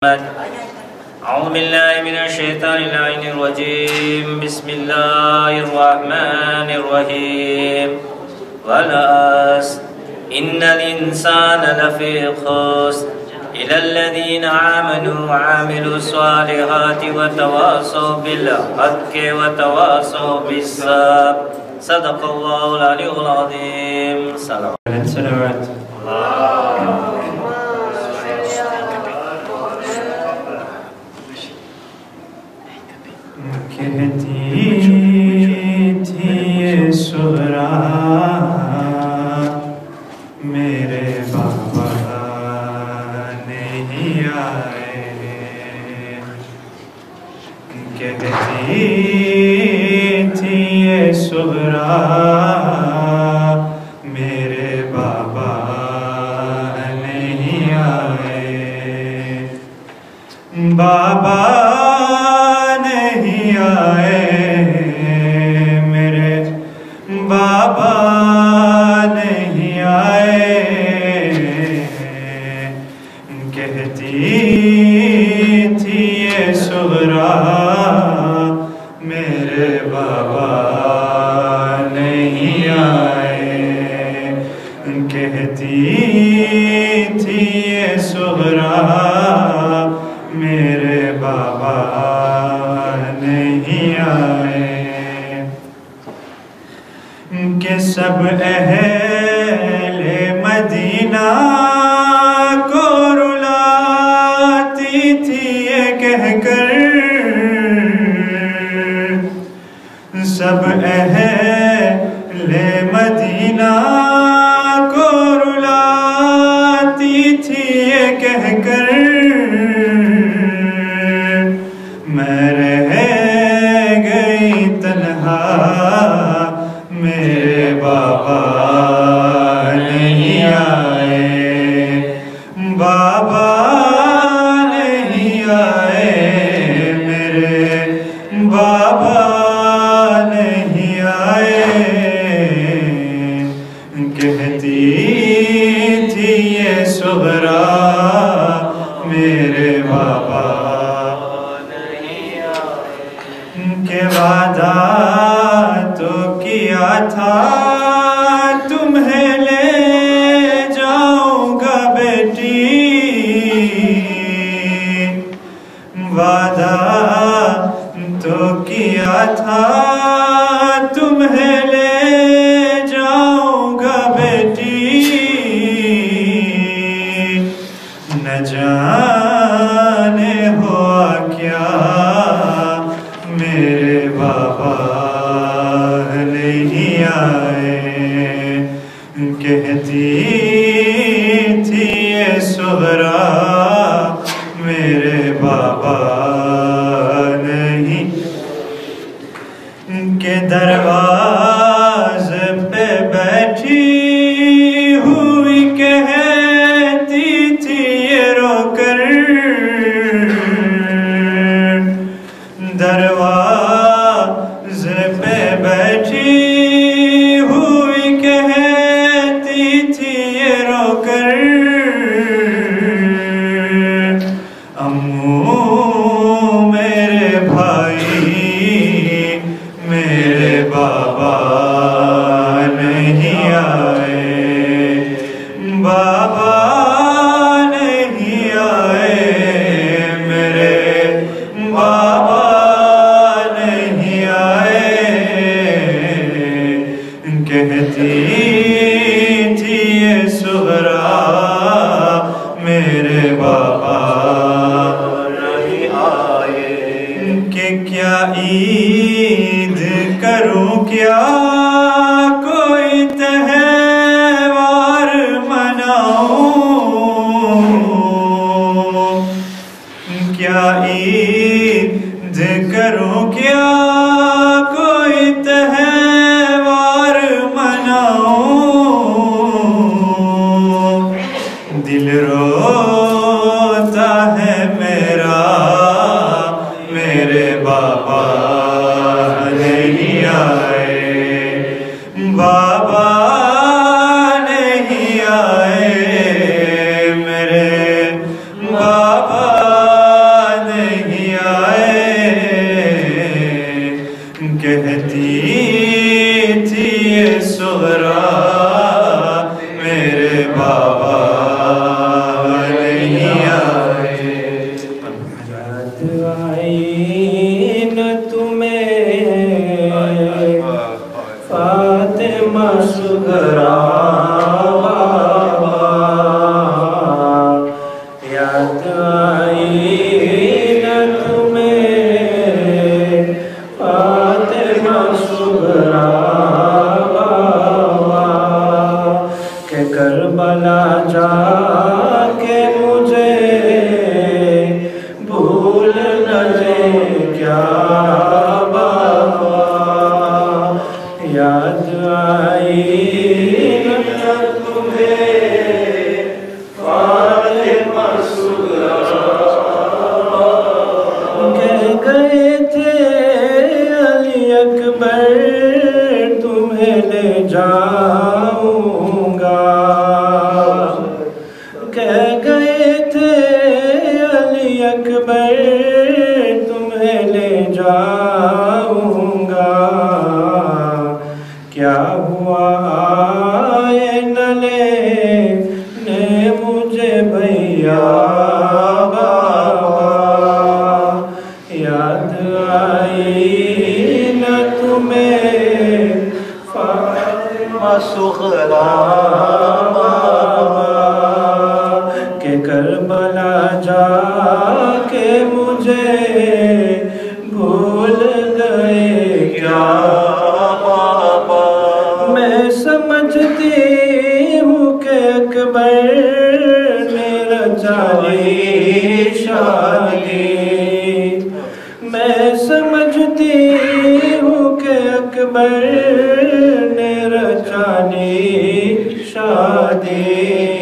أعوذ بالله من الشيطان الرجيم بسم الله الرحمن الرحيم والعصر إن الإنسان لفي خسر إلا الذين آمنوا وعملوا الصالحات وتواصوا بالحق وتواصوا بالصبر صدق الله العلي العظيم. صلوات कहती थी ये सुहरा मेरे बाबा नहीं आए, कहती थी ये सुहरा मेरे बाबा नहीं आए, बाबा नहीं आए मेरे बाबा नहीं आए, कहती थी ये सुहरा मेरे बाबा नहीं आए, कहती थी ये सुहरा मेरे बाबा नहीं आए, कि सब अहले मदीना को रुलाती थी ये कहकर, सब अहले मदीना को रुलाती थी ये कहकर, मैं रह गई तन्हा मेरे बाबा नहीं आए, बाबा नहीं आए मेरे बाबा नहीं आए, कहती थी ये सुहरा मेरे बाबा के वादा तो किया था तुम्हें ले जाऊंगा बेटी, वादा तो किया था तुम्हें ले जाऊंगा बेटी, न जाने हुआ क्या मेरे बाबा नहीं आए, कहती थी ये सुहरा मेरे बाबा नहीं, के दरवाजे पे बैठी हुई कहती थी ये रोकर, दरवाजे पे बैठी हुई कहती थी ये रोकर, अम्मू मेरे भाई मेरे बाबा नहीं आए, बाबा नहीं आए मेरे बाबा नहीं आए, कहती थी ये सुहरा मेरे बाबा नहीं आए, कि क्या ईद करूं क्या कोई त्योहार मनाऊं, क्या ईद करूं क्या कोई त्योहार मनाऊं, दिल रोता है मेरा मेरे बाबा नहीं आए, बाबा नहीं आए मेरे बाबा क्या बाबा, याद आई न तुम्हें फातिमा सुगरा। कह गए थे अली अकबर तुम्हें ले जाऊंगा, कह गए थे अली अकबर तुम्हें ले जाऊंगा। क्या हुआ आए न लेने मुझे भैया बाबा, याद आई न तुम्हें फातिमा सुगरा बाबा, के करबला जाके मुझे भूल गए क्या बाबा। मैं समझती हूँ कि अकबर ने रचाई शादी, मैं समझती हूँ कि अकबर ने रचाई शादी,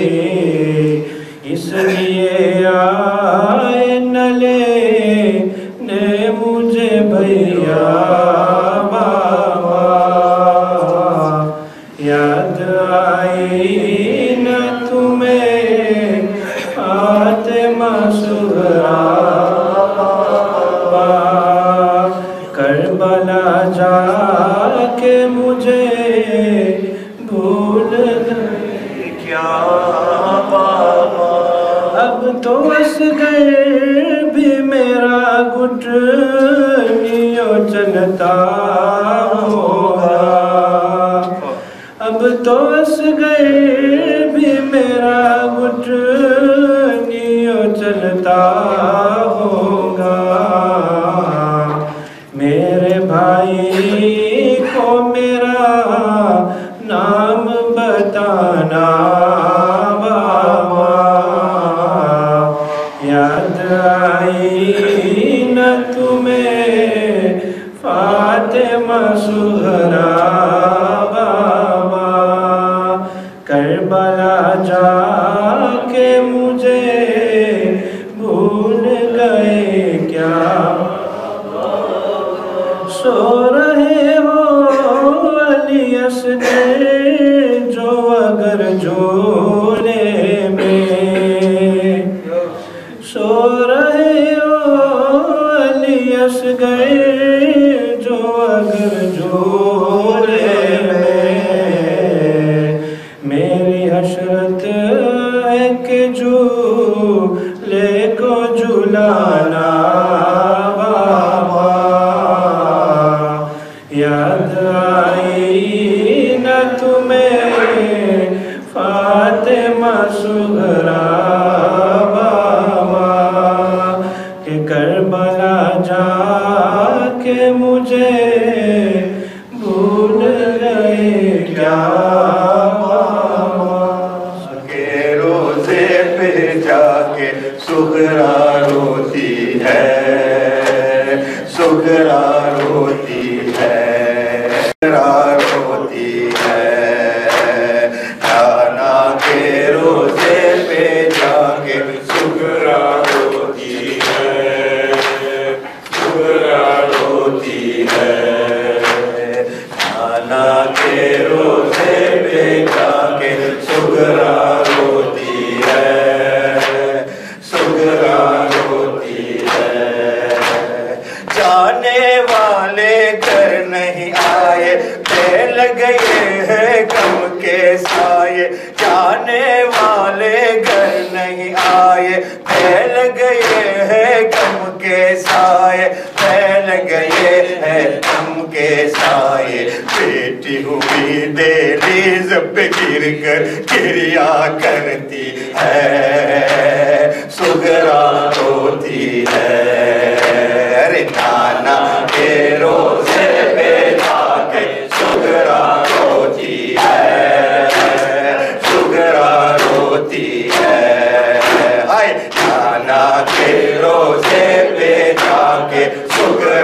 इसलिए आए न लेने मुझे भैया बाबा, याद आई न तुम्हें फातिमा सुगरा बाबा। करबला जाके मुझे भूल गए क्या बाबा। अब तो असगर भी मेरा घुटनियों चलता होगा, अब तो असगर भी मेरा घुटनियों चलता होगा। मेरे भाई को मेरा नाम बताना बाबा, याद आई न तुम्हें फातिमा सुगरा बाबा। करबला जाके मुझे भूल गए क्या, सो रहे हो अली असगर जो अगर झोले में, सो रहे हो अली असगर जो अगर झोले में। मेरी हसरत है कि झूले को झुलाना बाबा, याद आई न तुम्हें फातिमा सुगरा बाबा, के करबला जाके मुझे भूल गए क्या बाबा। के रोजे पे जाके सुगरा रोती है, सुगरा रोती है, सुगरा रोती है। नाना के रोजे पे जाके सुगरा रोती है, सुगरा रोती है। नाना के रोजे पे जाके सुगरा रोती है, सुगरा रोती है। जाने वाले घर नहीं आए, फैल गए हैं गम के साए। जाने वाले घर नहीं आए, फैल गए हैं गम के साए, फैल गए हैं गम के साए। बेटी हुई दहलीज पे गिर कर गिरिया करती है, सुगरा रोती है। अरे नाना के रोजे पे जाके सुगरा रोती है, सुगरा रोती है। हाय नाना के रोजे पे जाके सुगरा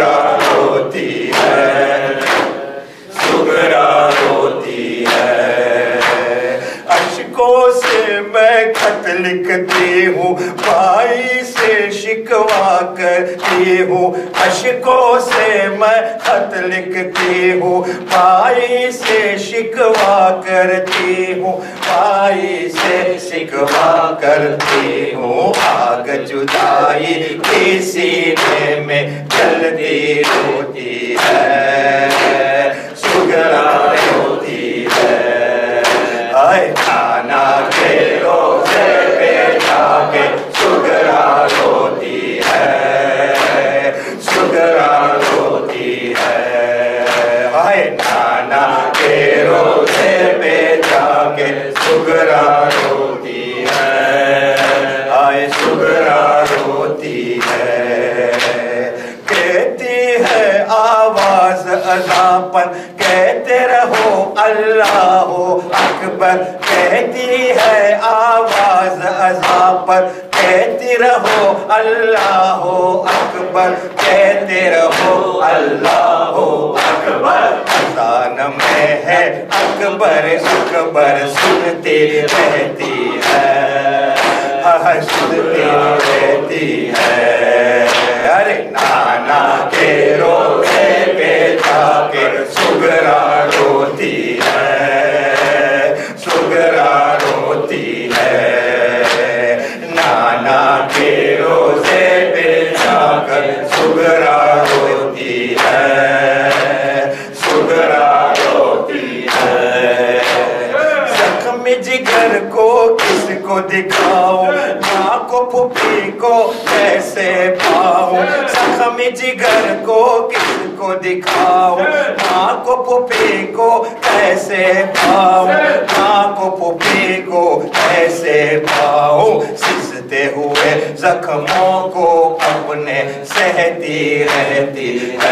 शिकवा करती हूँ, अशकों से मैं खत लिखती हूँ। भाई से शिकवा करती हूँ, भाई से शिकवा करती हूँ। आग जुदाई के सीने में जलती रोती है, सुगरा रोती है। आए खाना के रोज़े पे जाके सुगरा रोती है, सुगरा रोती है। आए नाना के रोज़े पे जाके सुगरा रोती है, आए सुगरा रोती है। कहती है आवाज अज़ापन, कहते रहो अल्लाहो अकबर। कहती है आवाज अज़ापन, कहती रहो अल्लाहो अकबर, कहते रहो अल्लाहो अकबर। अज़ान में है अकबर अकबर, सुनती रहती है, सुनती रहती है। अरे नाना के रोज़े पे जाके सुगरा रोती है, सुगरा रोती है। नाना के रोज़े पे जाकर सुगरा रोती है, सुगरा रोती है। जख्म जिगर को किसको दिखाऊं, माँ को फूफी को कैसे पाऊं। जख्म जिगर को किसको दिखाऊं, माँ को फूफी को कैसे पाऊं, माँ को फूफी को कैसे पाऊं। सिसते हुए जख्मों को अपने सहती रहती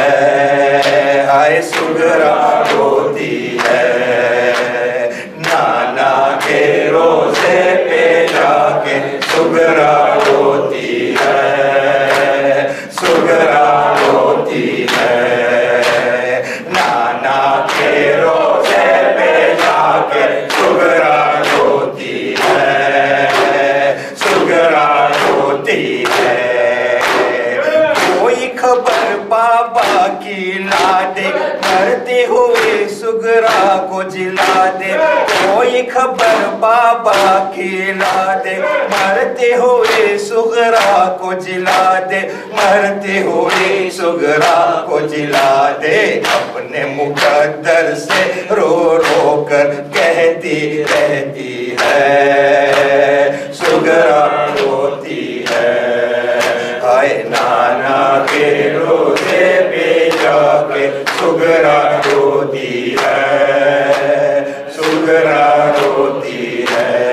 है, हाय सुगरा रोती है। नाना के रोज़े पे जाके सुगरा रोती है, सुगरा रोती है। नाना के रोज़े पे जाके सुगरा रोती है, सुगरा रोती है। कोई खबर बाबा की ला दे, मरते हुए सुगरा को जिला दे। कोई खबर बाबा की ला दे, मरते हुए सुगरा को जिला दे, मरते हुए सुगरा को जिला दे। अपने मुकद्दर से रो रो कर कहती रहती है, सुगरा रोती है। हाय नाना के रोज़े पे जाके सुगरा रोती है, सुगरा रोती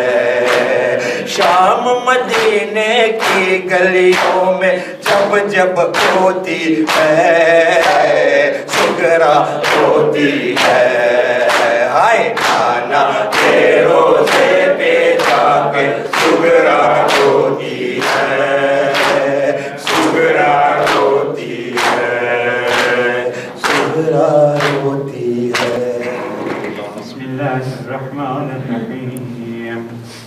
है। शाम मदीने की गलियों में जब जब रोती है, सुगरा रोती है। हाय नाना के रोज़े पे जाके सुगरा रोती है, सुगरा रोती है, सुगरा रोती है। बिस्मिल्लाहिर्रहमानिर्रहीम।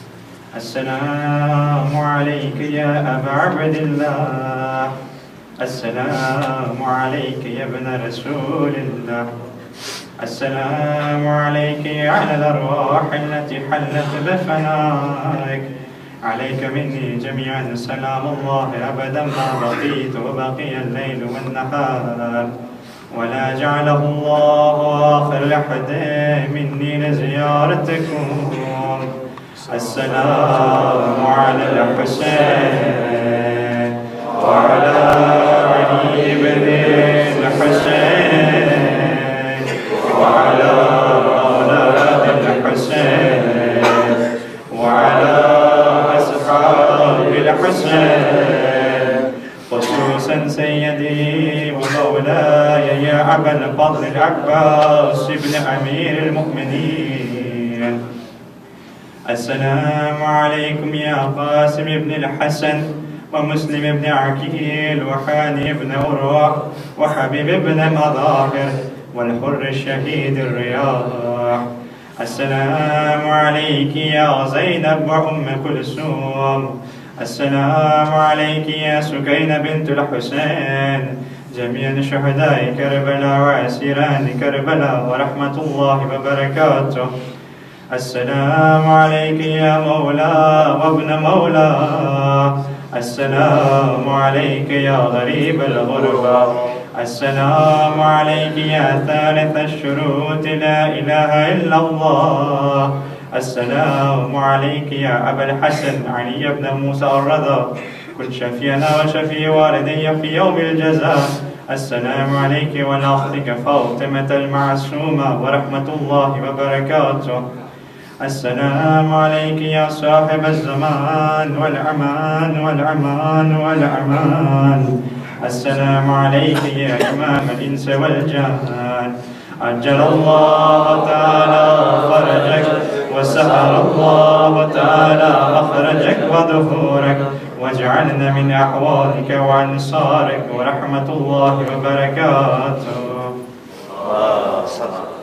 अस्सलामु अलैका या अबा अब्दिल्लाह, अस्सलामु अलैका या इब्न रसूलिल्लाह, अस्सलामु अलैका या अहल अर्वाह अल्लती हल्लत बिफनाइक, अलैका मिन्नी जमीअन सलामुल्लाह अबदन मा बक़ीत व बक़िया अल-लैल वन-नहार, वला जअलहु अल्लाहु आखिर लहद मिन्नी लिज़ियारतिकुम। अस्सलामु अलल हुसैन व अला अली इब्न हुसैन व अला औलादिल हुसैन व अला अस्हाबिल हुसैन, खुसूसन सय्यदी व मौलाय या अबल फज़ल अब्बास इब्न अमीरिल मुमिनीन। अस्सलामु अलैकुम या क़ासिम इब्न अल-हसन व मुस्लिम इब्न अकील व हानी इब्न उरवा व हबीब इब्न मज़ाहिर वल हुर्र शहीद रियाह। अस्सलामु अलैकी या ज़ैनब व उम्म कुलसूम, السلام عليك يا سكينة بنت الحسين، جميع شهداء كربلاء وأسيران كربلاء ورحمة الله وبركاته. السلام عليك يا مولى وابن مولى، السلام عليك يا غريب الغربة، السلام عليك يا ثالث الشروط لا إله إلا الله، السلام عليك يا أبا الحسن علي بن موسى الرضا، كن شفينا وشفي والدي في يوم الجزاء. السلام عليك وعلى أختك فاطمة المعصومة ورحمة الله وبركاته. السلام عليك يا صاحب الزمان والأمان والأمان والأمان، السلام عليك يا إمام الإنس والجان، عجل الله تعالى فرجك وسهل الله تعالى مخرجك وظهورك، واجعلنا من أحوالك وأنصارك ورحمة الله وبركاته.